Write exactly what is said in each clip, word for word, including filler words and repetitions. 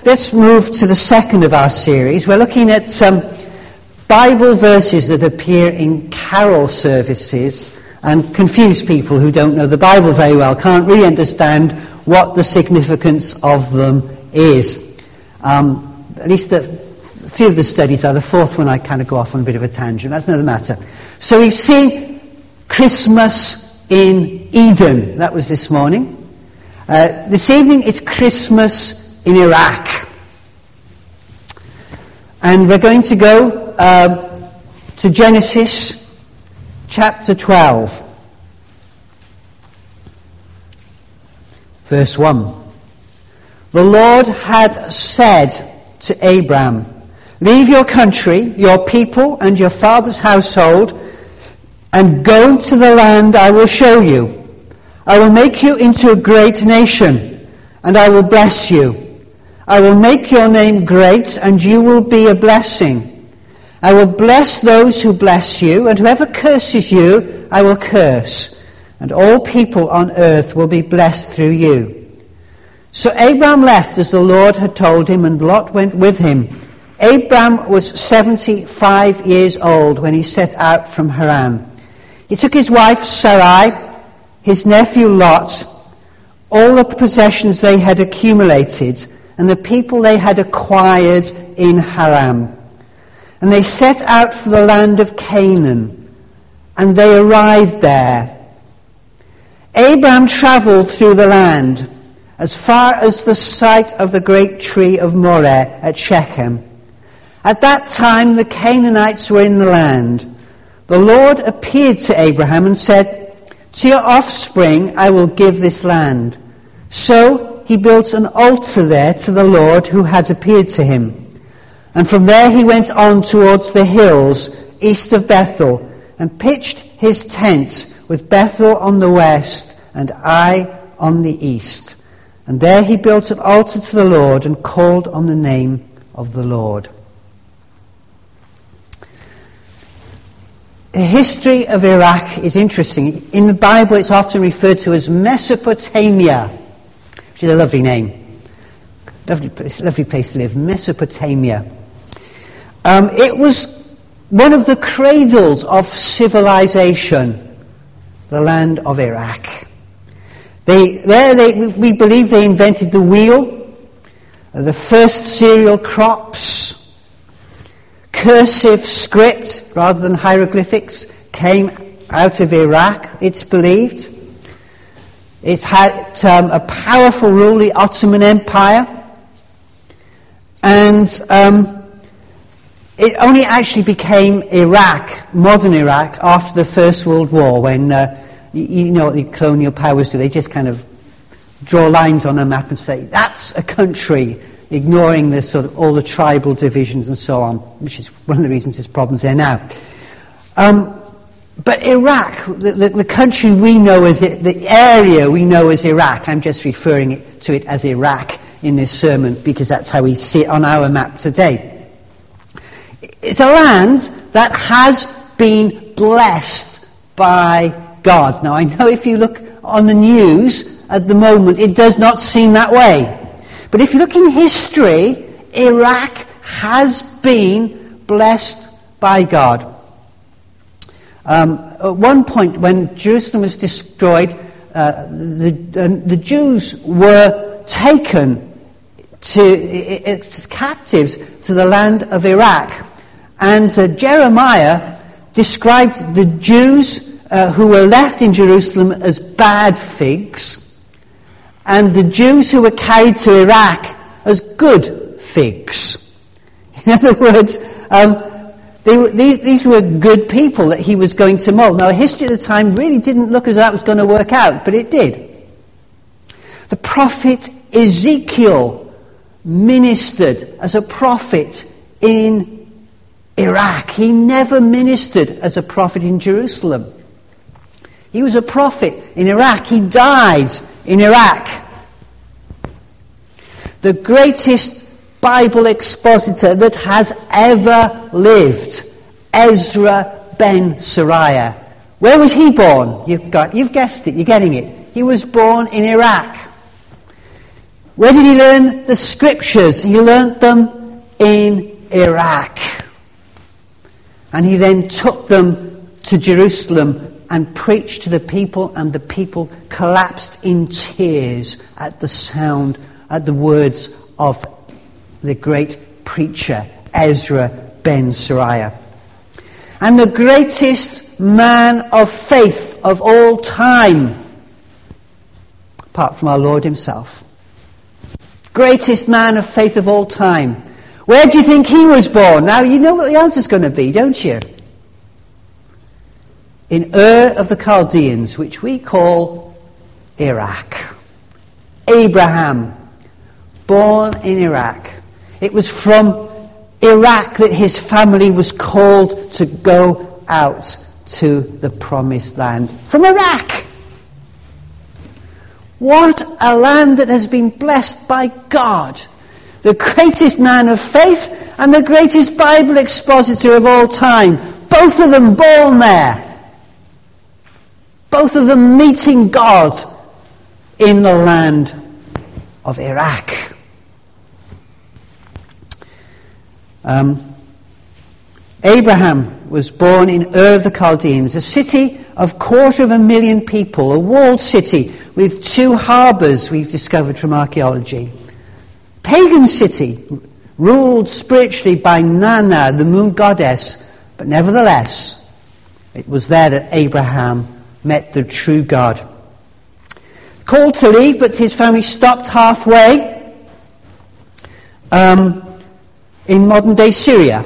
let's move to the second of our series. We're looking at some Bible verses that appear in carol services and confuse people who don't know the Bible very well, can't really understand what the significance of them is. Um, at least a few of the studies are. The fourth one I kind of go off on a bit of a tangent. That's another matter. So we've seen Christmas in Eden. That was this morning. Uh, this evening it's Christmas in Iraq. And we're going to go uh, to Genesis chapter twelve. Verse one. The Lord had said to Abram, "Leave your country, your people, and your father's household, and go to the land I will show you. I will make you into a great nation, and I will bless you. I will make your name great, and you will be a blessing. I will bless those who bless you, and whoever curses you, I will curse. And all people on earth will be blessed through you." So Abram left as the Lord had told him, and Lot went with him. Abram was seventy-five years old when he set out from Haran. He took his wife Sarai, his nephew Lot, all the possessions they had accumulated, and the people they had acquired in Haran. And they set out for the land of Canaan, and they arrived there. Abram travelled through the land as far as the site of the great tree of Moreh at Shechem. At that time the Canaanites were in the land. The Lord appeared to Abraham and said, "To your offspring I will give this land." So he built an altar there to the Lord who had appeared to him. And from there he went on towards the hills east of Bethel, and pitched his tent with Bethel on the west and Ai on the east. And there he built an altar to the Lord and called on the name of the Lord. The history of Iraq is interesting. In the Bible it's often referred to as Mesopotamia, which is a lovely name. Lovely place, lovely place to live, Mesopotamia. Um, it was one of the cradles of civilization, the land of Iraq. They, there they, we believe they invented the wheel, the first cereal crops, cursive script rather than hieroglyphics came out of Iraq, it's believed. It's had um, a powerful rule, the Ottoman Empire, and um, it only actually became Iraq, modern Iraq, after the First World War, when uh, you, you know what the colonial powers do. They just kind of draw lines on a map and say, that's a country, ignoring the sort of all the tribal divisions and so on, which is one of the reasons there's problems there now. Um, but Iraq, the, the, the country we know as it, the area we know as Iraq, I'm just referring it, to it as Iraq in this sermon because that's how we see it on our map today. It's a land that has been blessed by God. Now, I know if you look on the news at the moment, it does not seem that way. But if you look in history, Iraq has been blessed by God. Um, at one point, when Jerusalem was destroyed, uh, the, uh, the Jews were taken to, as captives to the land of Iraq. And uh, Jeremiah described the Jews uh, who were left in Jerusalem as bad figs, and the Jews who were carried to Iraq as good figs. In other words, um, they were, these, these were good people that he was going to mold. Now, history at the time really didn't look as though that was going to work out, but it did. The prophet Ezekiel ministered as a prophet in Iraq. He never ministered as a prophet in Jerusalem. He was a prophet in Iraq. He died in Iraq. The greatest Bible expositor that has ever lived, Ezra ben Sariah. Where was he born? You've got, you've guessed it, you're getting it. He was born in Iraq. Where did he learn the scriptures? He learnt them in Iraq. And he then took them to Jerusalem and preached to the people, and the people collapsed in tears at the sound, at the words of the great preacher, Ezra ben Sariah. And the greatest man of faith of all time, apart from our Lord himself, greatest man of faith of all time, where do you think he was born? Now, you know what the answer's going to be, don't you? In Ur of the Chaldeans, which we call Iraq. Abraham, born in Iraq. It was from Iraq that his family was called to go out to the promised land. From Iraq! What a land that has been blessed by God. The greatest man of faith and the greatest Bible expositor of all time. Both of them born there. Both of them meeting God in the land of Iraq. Um, Abraham was born in Ur of the Chaldeans, a city of quarter of a million people, a walled city with two harbours we've discovered from archaeology. Pagan city, ruled spiritually by Nana, the moon goddess, but nevertheless, it was there that Abraham met the true God. Called to leave, but his family stopped halfway um, in modern-day Syria,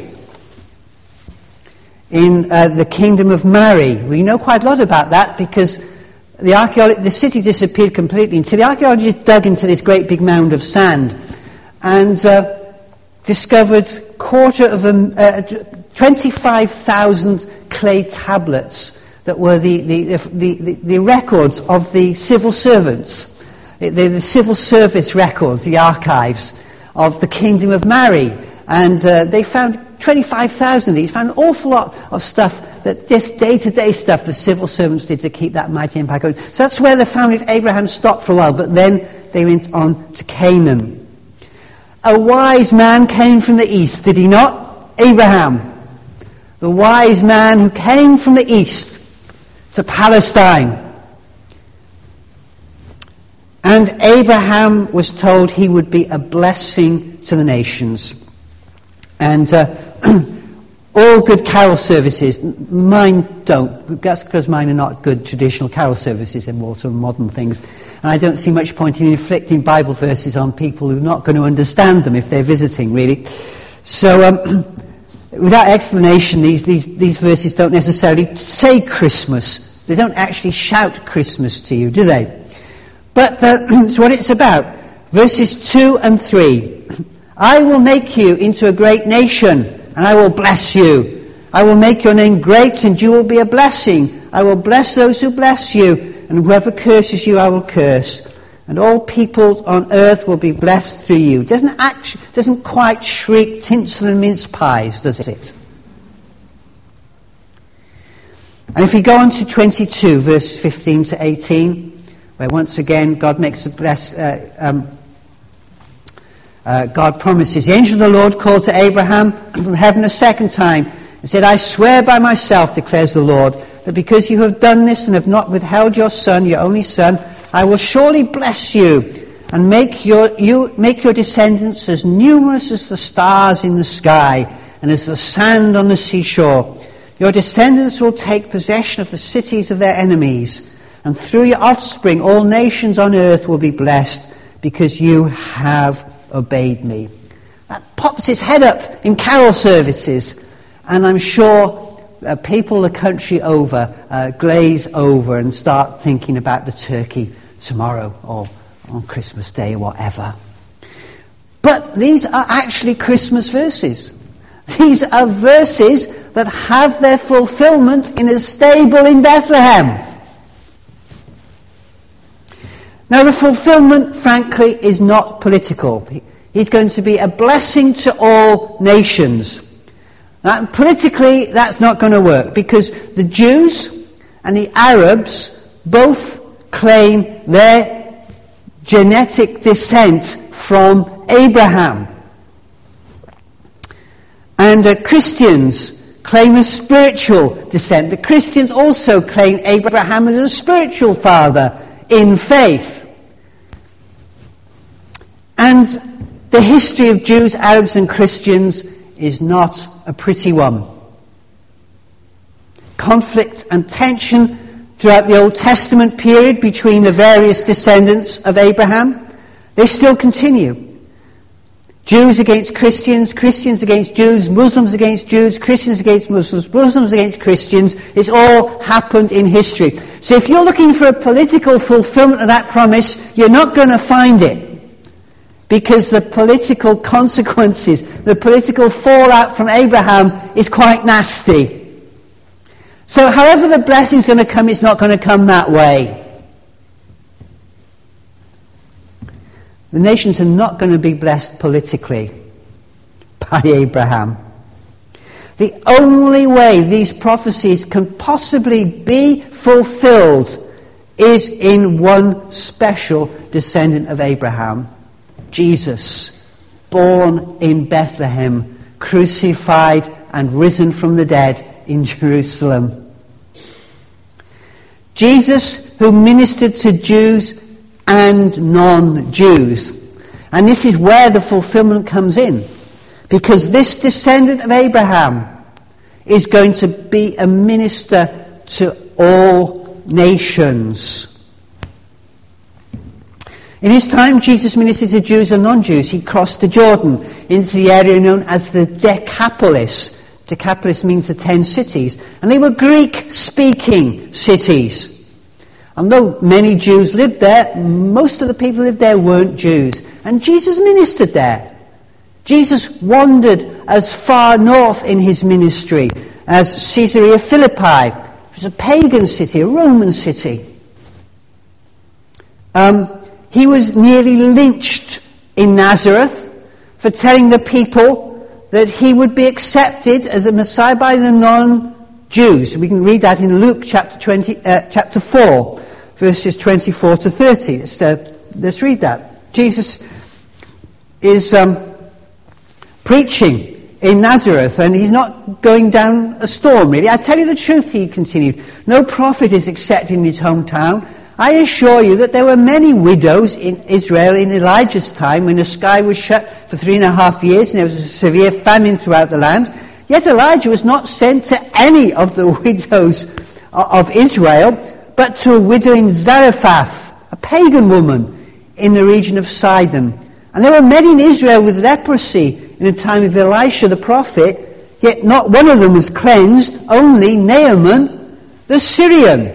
in uh, the kingdom of Mari. We know quite a lot about that because the, archaeolo- the city disappeared completely until the archaeologists dug into this great big mound of sand and uh, discovered quarter of a, uh, twenty-five thousand clay tablets that were the, the, the, the, the records of the civil servants, the, the civil service records, the archives of the kingdom of Mari. And uh, they found twenty-five thousand of these, found an awful lot of stuff, that just day-to-day stuff the civil servants did to keep that mighty empire going. So that's where the family of Abraham stopped for a while, but then they went on to Canaan. A wise man came from the east, did he not? Abraham. The wise man who came from the east to Palestine. And Abraham was told he would be a blessing to the nations. And uh, all good carol services, mine don't. That's because mine are not good traditional carol services, they're more sort of modern things. And I don't see much point in inflicting Bible verses on people who are not going to understand them if they're visiting, really. So, um, without explanation, these, these, these verses don't necessarily say Christmas. They don't actually shout Christmas to you, do they? But uh, that's what it's about. Verses two and three. I will make you into a great nation, and I will bless you. I will make your name great, and you will be a blessing. I will bless those who bless you, and whoever curses you, I will curse. And all peoples on earth will be blessed through you. Doesn't actually, doesn't quite shriek tinsel and mince pies, does it? And if we go on to twenty-two, verse fifteen to eighteen, where once again God makes a bless. Uh, um, Uh, God promises. The angel of the Lord called to Abraham from heaven a second time and said, I swear by myself, declares the Lord, that because you have done this and have not withheld your son, your only son, I will surely bless you and make your, you, make your descendants as numerous as the stars in the sky and as the sand on the seashore. Your descendants will take possession of the cities of their enemies, and through your offspring all nations on earth will be blessed because you have obeyed me. That pops his head up in carol services, and I'm sure uh, people the country over uh, glaze over and start thinking about the turkey tomorrow or on Christmas Day or whatever. But these are actually Christmas verses. These are verses that have their fulfillment in a stable in Bethlehem. Now, the fulfillment, frankly, is not political. He's going to be a blessing to all nations. Now, politically, that's not going to work because the Jews and the Arabs both claim their genetic descent from Abraham. And uh, Christians claim a spiritual descent. The Christians also claim Abraham as a spiritual father in faith. And the history of Jews, Arabs and Christians is not a pretty one. Conflict and tension throughout the Old Testament period between the various descendants of Abraham, they still continue. Jews against Christians, Christians against Jews, Muslims against Jews, Christians against Muslims, Muslims against Christians. It's all happened in history. So if you're looking for a political fulfillment of that promise, you're not going to find it. Because the political consequences, the political fallout from Abraham is quite nasty. So however the blessing's going to come, it's not going to come that way. The nations are not going to be blessed politically by Abraham. The only way these prophecies can possibly be fulfilled is in one special descendant of Abraham, Jesus, born in Bethlehem, crucified and risen from the dead in Jerusalem. Jesus, who ministered to Jews and non-Jews. And this is where the fulfillment comes in. Because this descendant of Abraham is going to be a minister to all nations. In his time, Jesus ministered to Jews and non-Jews. He crossed the Jordan into the area known as the Decapolis. Decapolis means the ten cities. And they were Greek-speaking cities. And though many Jews lived there, most of the people who lived there weren't Jews. And Jesus ministered there. Jesus wandered as far north in his ministry as Caesarea Philippi. It was a pagan city, a Roman city. Um, he was nearly lynched in Nazareth for telling the people that he would be accepted as a Messiah by the non-Jews. We can read that in Luke chapter twenty, uh, chapter four, verses twenty-four to thirty. Let's, uh, let's read that. Jesus is um, preaching in Nazareth, and he's not going down a storm, really. I tell you the truth, he continued. No prophet is accepted in his hometown. I assure you that there were many widows in Israel in Elijah's time when the sky was shut for three and a half years and there was a severe famine throughout the land. Yet Elijah was not sent to any of the widows of Israel, but to a widow in Zarephath, a pagan woman in the region of Sidon. And there were many in Israel with leprosy in the time of Elisha the prophet, yet not one of them was cleansed, only Naaman the Syrian.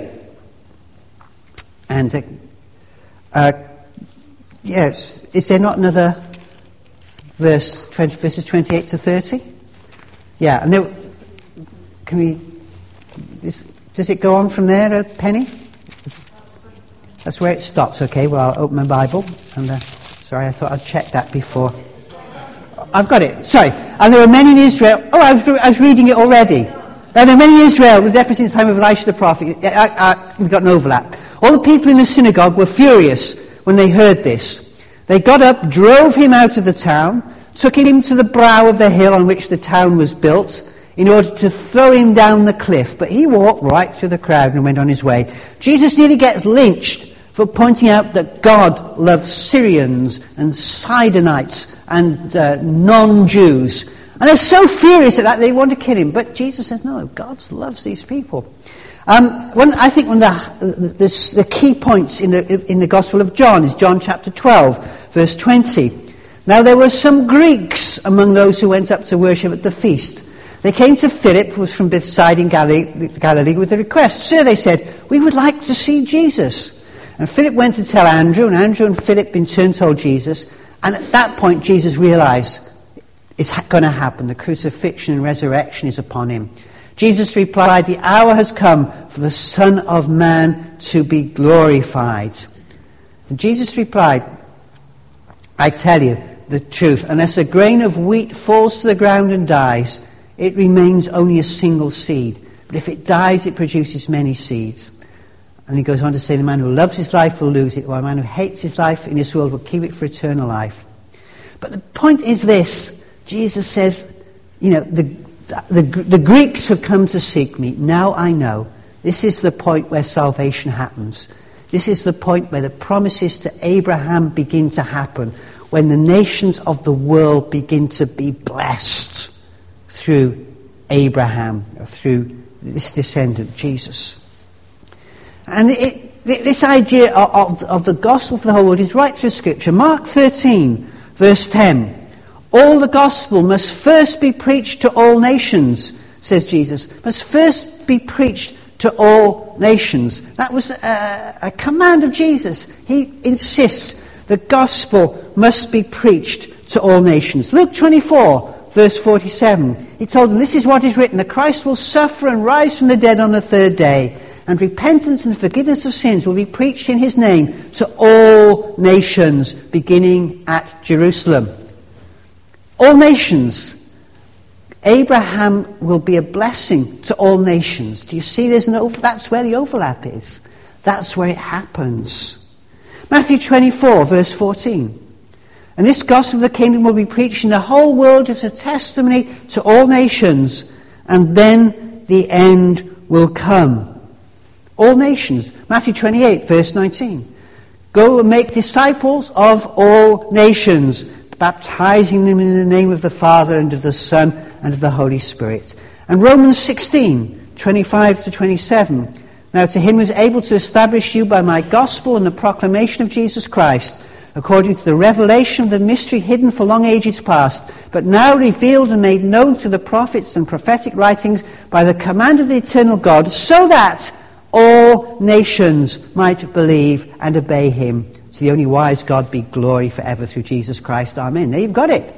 And, uh, uh, yes, is there not another verse, twenty, verses twenty-eight to thirty? Yeah, and there, can we, is, does it go on from there, uh, Penny? That's where it stops. Okay, well, I'll open my Bible. And uh, sorry, I thought I'd check that before. I've got it, sorry. And there were many in Israel, oh, I was, I was reading it already. Now, there were many in Israel with leprosy in the time of Elisha the prophet. I, I, we've got an overlap. All the people in the synagogue were furious when they heard this. They got up, drove him out of the town, took him to the brow of the hill on which the town was built, in order to throw him down the cliff. But he walked right through the crowd and went on his way. Jesus nearly gets lynched for pointing out that God loves Syrians and Sidonites and uh, non-Jews. And they're so furious at that they want to kill him. But Jesus says, no, God loves these people. Um, one, I think one of the, the, the key points in the, in the Gospel of John is John chapter twelve, verse twenty. Now there were some Greeks among those who went up to worship at the feast. They came to Philip, who was from Bethsaida in Galilee, Galilee, with a request. Sir, they said, we would like to see Jesus. And Philip went to tell Andrew, and Andrew and Philip in turn told Jesus. And at that point, Jesus realized it's going to happen. The crucifixion and resurrection is upon him. Jesus replied, the hour has come for the Son of Man to be glorified. And Jesus replied, I tell you the truth, unless a grain of wheat falls to the ground and dies, it remains only a single seed. But if it dies, it produces many seeds. And he goes on to say, the man who loves his life will lose it, while the man who hates his life in this world will keep it for eternal life. But the point is this. Jesus says, you know, the, the, the Greeks have come to seek me. Now I know. This is the point where salvation happens. This is the point where the promises to Abraham begin to happen, when the nations of the world begin to be blessed through Abraham, or through this descendant, Jesus. And it, this idea of, of, of the gospel for the whole world is right through Scripture. Mark thirteen, verse ten. All the gospel must first be preached to all nations, says Jesus. Must first be preached to all nations. That was a, a command of Jesus. He insists the gospel must be preached to all nations. Luke twenty-four, verse forty-seven. He told them, this is what is written, that Christ will suffer and rise from the dead on the third day, and repentance and forgiveness of sins will be preached in his name to all nations, beginning at Jerusalem. All nations. Abraham will be a blessing to all nations. Do you see there's an over- that's where the overlap is. That's where it happens. Matthew twenty-four, verse fourteen. And this gospel of the kingdom will be preached in the whole world as a testimony to all nations, and then the end will come. All nations. Matthew twenty-eight, verse nineteen. Go and make disciples of all nations, baptizing them in the name of the Father and of the Son and of the Holy Spirit. And Romans sixteen, twenty-five to twenty-seven. Now to him who is able to establish you by my gospel and the proclamation of Jesus Christ, according to the revelation of the mystery hidden for long ages past, but now revealed and made known through the prophets and prophetic writings by the command of the eternal God, so that all nations might believe and obey him. To the only wise God be glory forever through Jesus Christ. Amen. There you've got it.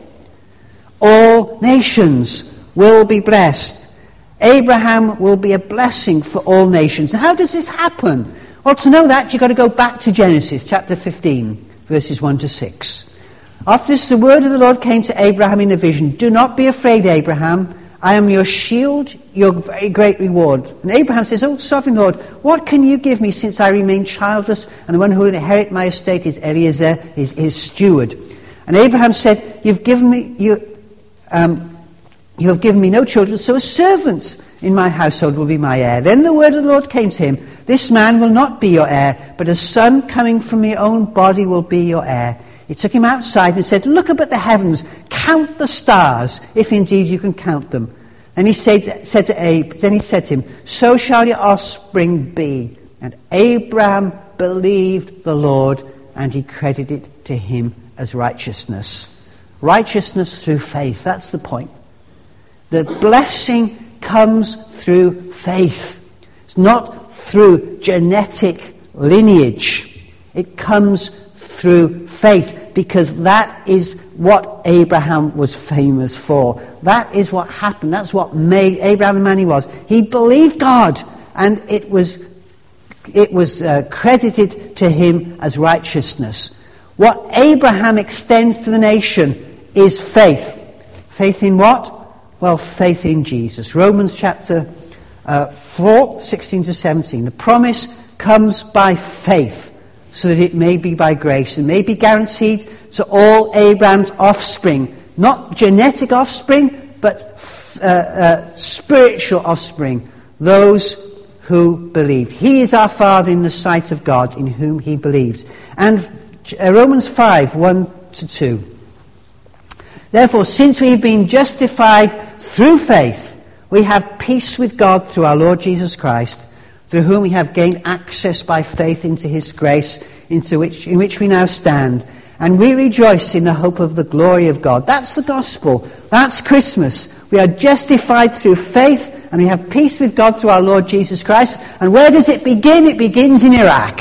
All nations will be blessed. Abraham will be a blessing for all nations. And how does this happen? Well, to know that, you've got to go back to Genesis chapter fifteen, verses one to six. After this, the word of the Lord came to Abraham in a vision. Do not be afraid, Abraham. I am your shield, your very great reward. And Abraham says, O sovereign Lord, what can you give me since I remain childless, and the one who will inherit my estate is Eliezer, his, his steward? And Abraham said, You've given me you, um, you have given me no children, so a servant in my household will be my heir. Then the word of the Lord came to him, This man will not be your heir, but a son coming from your own body will be your heir. He took him outside and said, Look up at the heavens, count the stars, if indeed you can count them. And he said, said to Abe, then he said to him, So shall your offspring be. And Abraham believed the Lord, and he credited it to him as righteousness. Righteousness through faith, that's the point. The blessing comes through faith. It's not through genetic lineage. It comes through faith, because that is what Abraham was famous for. That is what happened. That's what made Abraham the man he was. He believed God, and it was it was uh, credited to him as righteousness. What Abraham extends to the nation is faith. Faith in what? Well, faith in Jesus. Romans chapter uh, four, sixteen to seventeen. The promise comes by faith, so that it may be by grace, and may be guaranteed to all Abraham's offspring. Not genetic offspring, but uh, uh, spiritual offspring. Those who believed. He is our Father in the sight of God, in whom he believed. And uh, Romans five, one to two. Therefore, since we have been justified through faith, we have peace with God through our Lord Jesus Christ, through whom we have gained access by faith into his grace, into which in which we now stand. And we rejoice in the hope of the glory of God. That's the gospel. That's Christmas. We are justified through faith, and we have peace with God through our Lord Jesus Christ. And where does it begin? It begins in Iraq.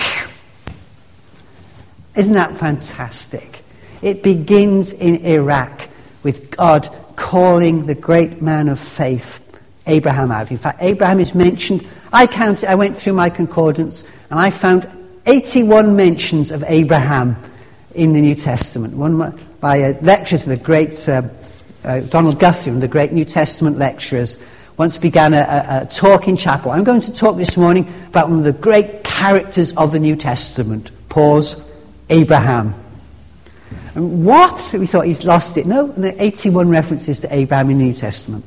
Isn't that fantastic? It begins in Iraq, with God calling the great man of faith, Abraham, out. In fact, Abraham is mentioned. I counted, I went through my concordance, and I found eighty-one mentions of Abraham in the New Testament. One by a lecture to the great uh, uh, Donald Guthrie, one of the great New Testament lecturers, once began a, a, a talk in chapel. I'm going to talk this morning about one of the great characters of the New Testament. Pause. Abraham. And what? We thought he's lost it. No, there are eighty-one references to Abraham in the New Testament.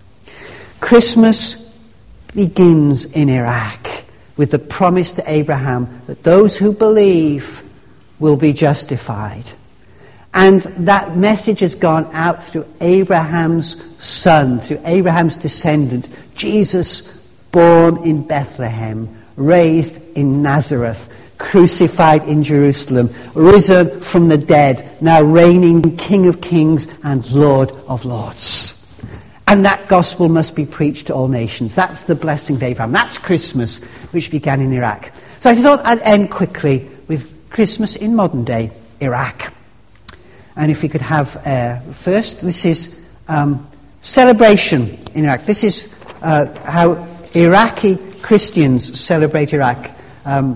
Christmas begins in Iraq with the promise to Abraham that those who believe will be justified. And that message has gone out through Abraham's son, through Abraham's descendant, Jesus, born in Bethlehem, raised in Nazareth, crucified in Jerusalem, risen from the dead, now reigning King of Kings and Lord of Lords. And that gospel must be preached to all nations. That's the blessing of Abraham. That's Christmas, which began in Iraq. So I thought I'd end quickly with Christmas in modern day Iraq. And if we could have uh, first, this is um, celebration in Iraq. This is uh, how Iraqi Christians celebrate Iraq. Um,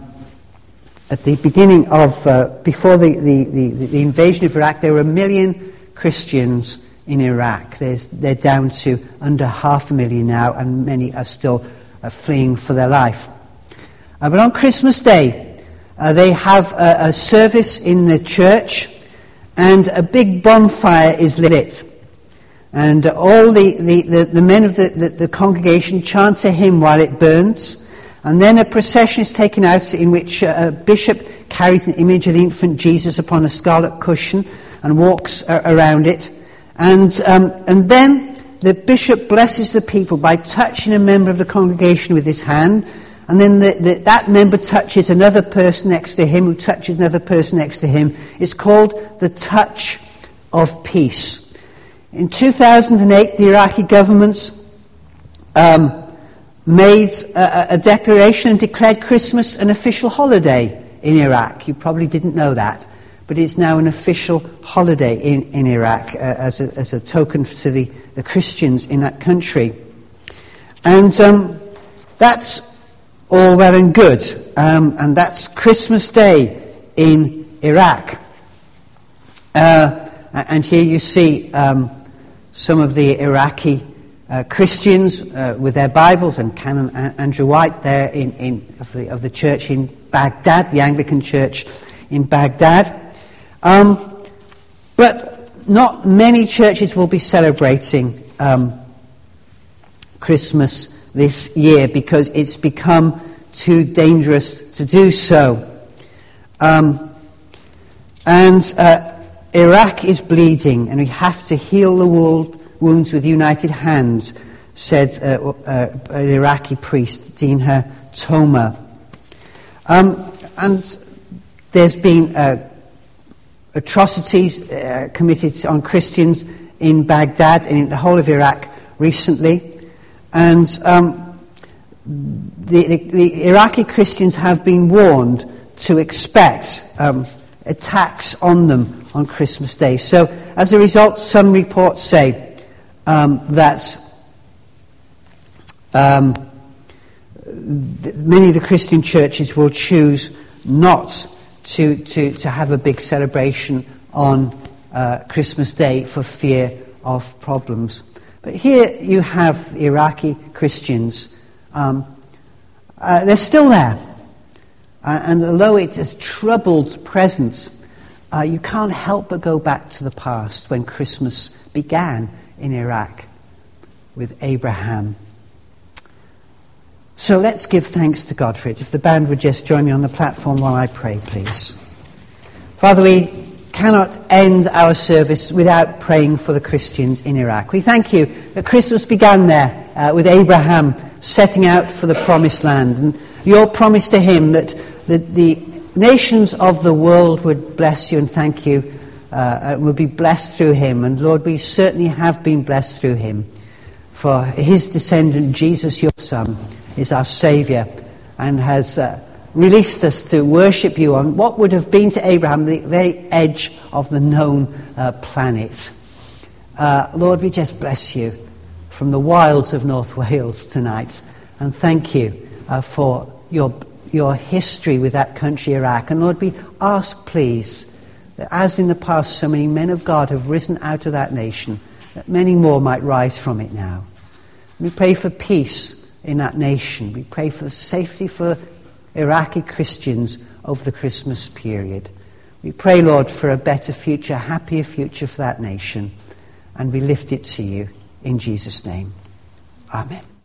at the beginning of, uh, before the, the, the, the invasion of Iraq, there were a million Christians in Iraq. There's, they're down to under half a million now, and many are still uh, fleeing for their life. Uh, but on Christmas Day, uh, they have a, a service in the church, and a big bonfire is lit. And uh, all the, the, the, the men of the, the, the congregation chant a hymn while it burns. And then a procession is taken out in which uh, a bishop carries an image of the infant Jesus upon a scarlet cushion and walks uh, around it. And um, and then the bishop blesses the people by touching a member of the congregation with his hand. And then the, the, that member touches another person next to him, who touches another person next to him. It's called the touch of peace. In two thousand eight, the Iraqi government um, made a, a declaration and declared Christmas an official holiday in Iraq. You probably didn't know that, but it's now an official holiday in, in Iraq uh, as, a, as a token to the, the Christians in that country. And um, that's all well and good, um, and that's Christmas Day in Iraq. Uh, and here you see um, some of the Iraqi uh, Christians uh, with their Bibles, and Canon Andrew White there in, in of, the, of the church in Baghdad, the Anglican church in Baghdad. Um, but not many churches will be celebrating um, Christmas this year because it's become too dangerous to do so. Um, and uh, Iraq is bleeding, and we have to heal the wounds with united hands, said uh, uh, an Iraqi priest, Dinha Toma. Um, and there's been uh, atrocities uh, committed on Christians in Baghdad and in the whole of Iraq recently. And um, the, the, the Iraqi Christians have been warned to expect um, attacks on them on Christmas Day. So, as a result, some reports say um, that um, th- many of the Christian churches will choose not to, to, to have a big celebration on uh, Christmas Day for fear of problems. But here you have Iraqi Christians. Um, uh, they're still there. Uh, and although it's a troubled presence, uh, you can't help but go back to the past when Christmas began in Iraq with Abraham. So let's give thanks to God for it. If the band would just join me on the platform while I pray, please. Father, we cannot end our service without praying for the Christians in Iraq. We thank you that Christmas began there uh, with Abraham setting out for the promised land, and your promise to him that the, the nations of the world would bless you and thank you, uh, would be blessed through him. And Lord, we certainly have been blessed through him. For his descendant, Jesus, your Son, is our Saviour and has uh, released us to worship you on what would have been to Abraham the very edge of the known uh, planet. Uh, Lord, we just bless you from the wilds of North Wales tonight, and thank you uh, for your your history with that country, Iraq. And Lord, we ask, please, that as in the past so many men of God have risen out of that nation, that many more might rise from it now. We pray for peace in that nation. We pray for safety for Iraqi Christians over the Christmas period. We pray, Lord, for a better future, a happier future for that nation, and we lift it to you in Jesus' name. Amen.